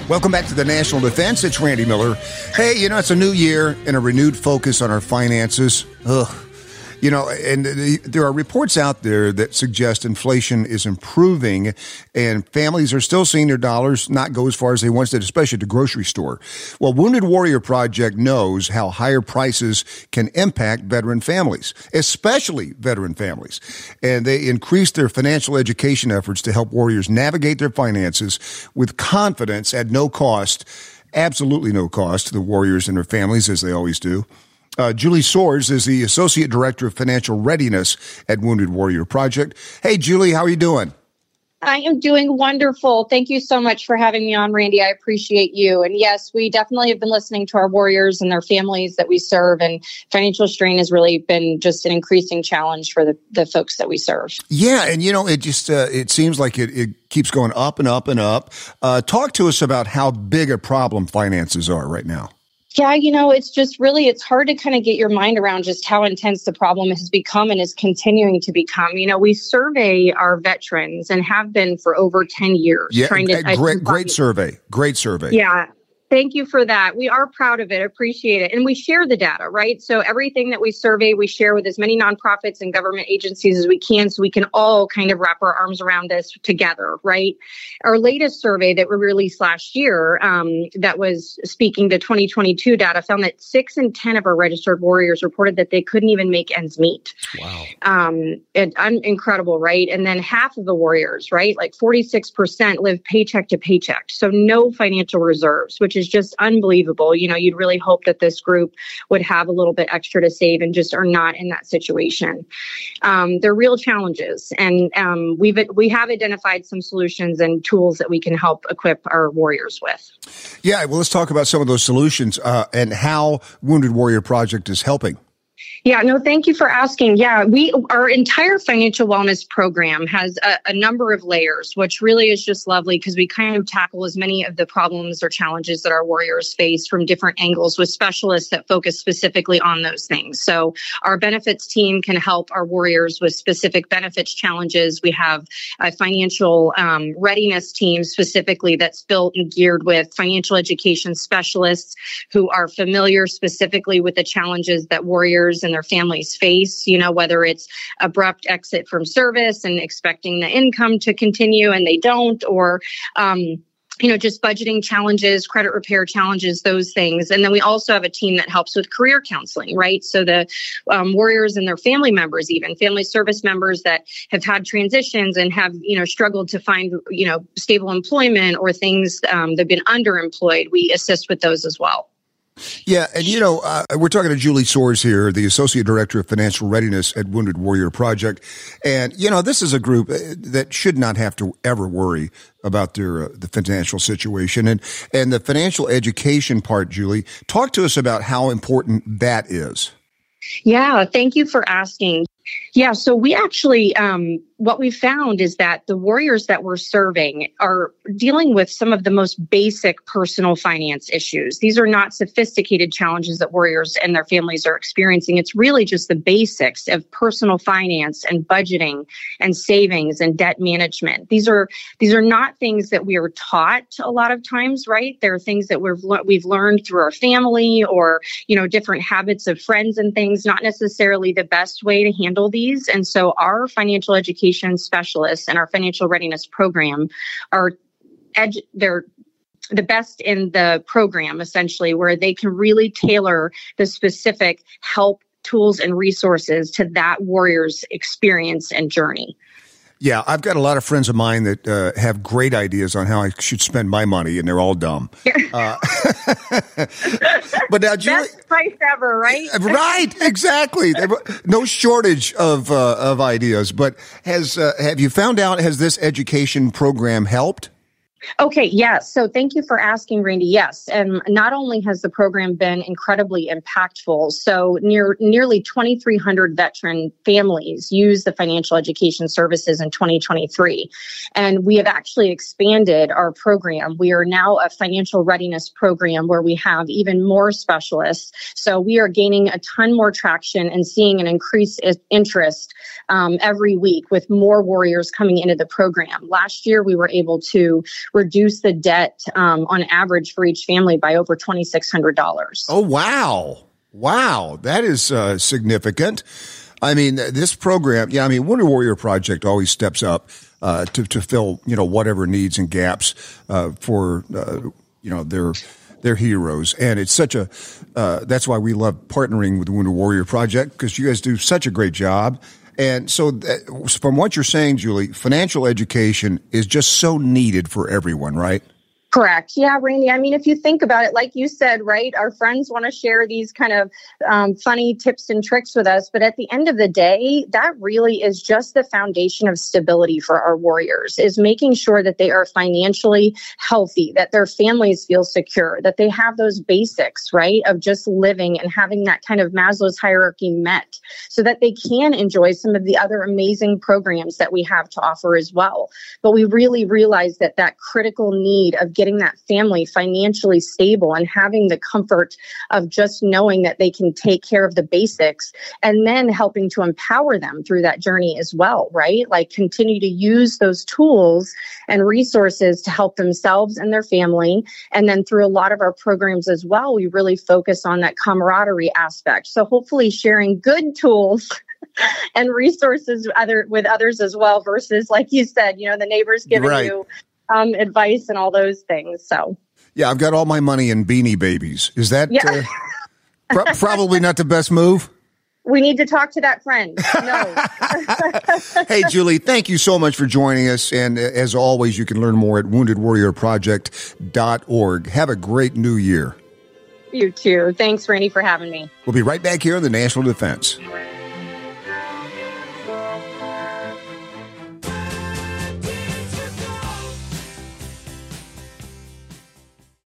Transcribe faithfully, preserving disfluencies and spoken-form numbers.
Welcome back to the National Defense. It's Randy Miller. Hey, you know, it's a new year and a renewed focus on our finances. Ugh. You know, and the, there are reports out there that suggest inflation is improving and families are still seeing their dollars not go as far as they once did, especially at the grocery store. Well, Wounded Warrior Project knows how higher prices can impact veteran families, especially veteran families. And they increase their financial education efforts to help warriors navigate their finances with confidence at no cost, absolutely no cost to the warriors and their families, as they always do. Uh, Julie Soares is the Associate Director of Financial Readiness at Wounded Warrior Project. Hey, Julie, how are you doing? I am doing wonderful. Thank you so much for having me on, Randy. I appreciate you. And yes, we definitely have been listening to our warriors and their families that we serve. And financial strain has really been just an increasing challenge for the, the folks that we serve. Yeah. And, you know, it just uh, it seems like it, it keeps going up and up and up. Uh, talk to us about how big a problem finances are right now. Yeah, you know, it's just really, it's hard to kind of get your mind around just how intense the problem has become and is continuing to become. You know, we survey our veterans and have been for over ten years. Yeah, trying to, great, great survey. Great survey. Yeah. Thank you for that. We are proud of it, appreciate it. And we share the data, right? So everything that we survey, we share with as many nonprofits and government agencies as we can so we can all kind of wrap our arms around this together, right? Our latest survey that we released last year um, that was speaking to twenty twenty-two data found that six in ten of our registered warriors reported that they couldn't even make ends meet. Wow. Um, it, un- incredible, right? And then half of the warriors, right? Like forty-six percent live paycheck to paycheck. So no financial reserves, which is just unbelievable. You know, you'd really hope that this group would have a little bit extra to save and just are not in that situation. Um, they're real challenges. And um, we've we have identified some solutions and tools that we can help equip our warriors with. Yeah, well, let's talk about some of those solutions uh, and how Wounded Warrior Project is helping. Yeah, no, thank you for asking. Yeah, we our entire financial wellness program has a, a number of layers, which really is just lovely because we kind of tackle as many of the problems or challenges that our warriors face from different angles with specialists that focus specifically on those things. So our benefits team can help our warriors with specific benefits challenges. We have a financial um, readiness team specifically that's built and geared with financial education specialists who are familiar specifically with the challenges that warriors and their families face, you know, whether it's abrupt exit from service and expecting the income to continue and they don't, or, um, you know, just budgeting challenges, credit repair challenges, those things. And then we also have a team that helps with career counseling, right? So the um, warriors and their family members, even family service members that have had transitions and have, you know, struggled to find, you know, stable employment or things um, that have been underemployed, we assist with those as well. Yeah, and you know, uh, we're talking to Julie Soares here, the Associate Director of Financial Readiness at Wounded Warrior Project. And, you know, this is a group that should not have to ever worry about their uh, the financial situation. And, and the financial education part, Julie, talk to us about how important that is. Yeah, thank you for asking. Yeah, so we actually, um, what we found is that the warriors that we're serving are dealing with some of the most basic personal finance issues. These are not sophisticated challenges that warriors and their families are experiencing. It's really just the basics of personal finance and budgeting and savings and debt management. These are these are not things that we are taught a lot of times, right? They're things that we've we've learned through our family or, you know, different habits of friends and things, not necessarily the best way to handle these. And so our financial education specialists and our financial readiness program are edu- they're the best in the program, essentially, where they can really tailor the specific help, tools, and resources to that warrior's experience and journey. Yeah, I've got a lot of friends of mine that uh, have great ideas on how I should spend my money, and they're all dumb. Uh, but now, Julie, best price ever, right? Right, exactly. No shortage of uh, of ideas. But has uh, have you found out, has this education program helped? Okay, yes. So thank you for asking, Randy. Yes. And not only has the program been incredibly impactful, so near nearly twenty-three hundred veteran families use the financial education services in twenty twenty-three. And we have actually expanded our program. We are now a financial readiness program where we have even more specialists. So we are gaining a ton more traction and seeing an increased interest um, every week with more warriors coming into the program. Last year, we were able to reduce the debt um, on average for each family by over twenty-six hundred dollars. Oh, wow. Wow. That is uh, significant. I mean, this program, yeah, I mean, Wounded Warrior Project always steps up uh, to, to fill, you know, whatever needs and gaps uh, for, uh, you know, their their heroes. And it's such a, uh, that's why we love partnering with the Wounded Warrior Project, because you guys do such a great job. And so that, from what you're saying, Julie, financial education is just so needed for everyone, right? Correct. Yeah, Randy. I mean, if you think about it, like you said, right, our friends want to share these kind of um, funny tips and tricks with us. But at the end of the day, that really is just the foundation of stability for our warriors, is making sure that they are financially healthy, that their families feel secure, that they have those basics, right, of just living and having that kind of Maslow's hierarchy met, so that they can enjoy some of the other amazing programs that we have to offer as well. But we really realize that that critical need of getting that family financially stable and having the comfort of just knowing that they can take care of the basics, and then helping to empower them through that journey as well, right? Like continue to use those tools and resources to help themselves and their family. And then through a lot of our programs as well, we really focus on that camaraderie aspect. So hopefully sharing good tools and resources other with others as well, versus, like you said, you know, the neighbors giving right. you Um, advice and all those things. So, yeah, I've got all my money in Beanie Babies. Is that yeah. uh, pro- probably not the best move? We need to talk to that friend. No. Hey, Julie, thank you so much for joining us. And as always, you can learn more at wounded warrior project dot org. Have a great new year. You too. Thanks, Randy, for having me. We'll be right back here on the National Defense.